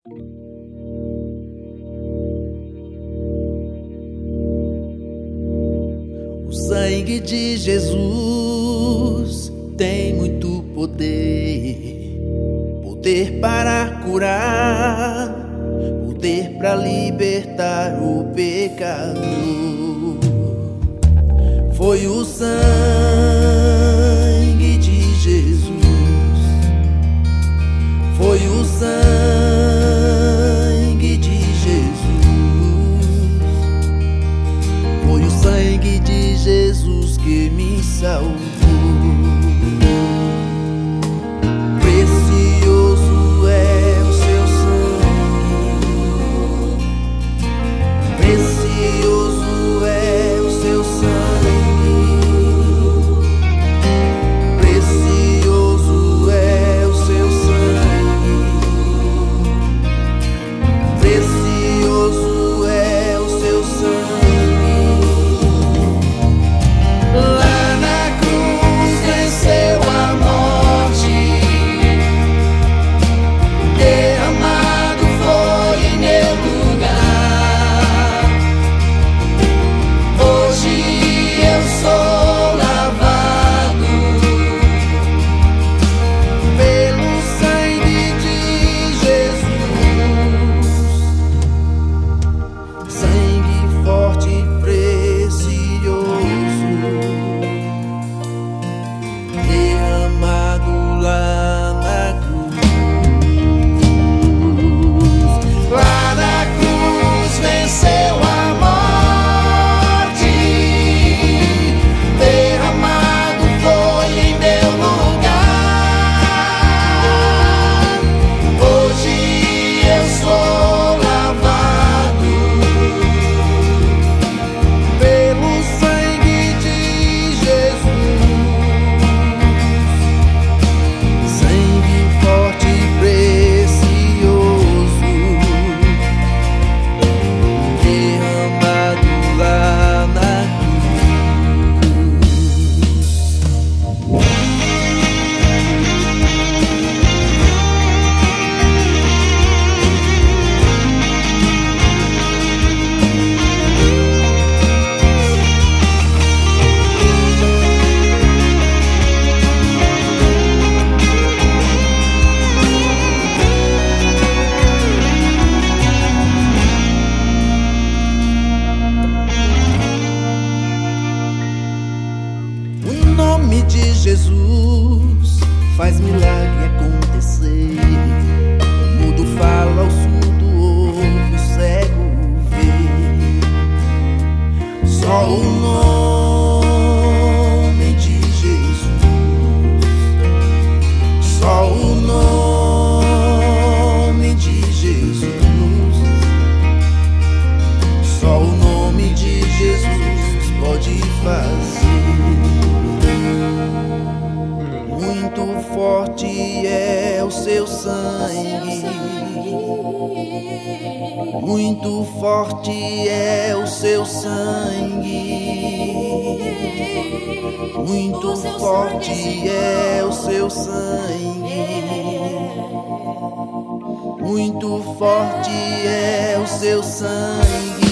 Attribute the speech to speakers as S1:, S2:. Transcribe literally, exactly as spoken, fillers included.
S1: O sangue de Jesus tem muito poder, poder para curar, poder para libertar o pecado. Foi o sangue de Jesus, foi o sangue de Jesus, foi o sangue de Jesus que me salvou. Precioso é o seu sangue, precioso é o seu sangue, precioso é o seu sangue, precioso é o seu sangue. De Jesus faz milagre acontecer. O mudo fala, o surdo ouve, o cego vê. Só o nome de Jesus, só o nome de Jesus, só o nome de Jesus pode fazer. Muito forte é o seu sangue, muito forte é o seu sangue, muito forte é o seu sangue, muito forte é o seu sangue.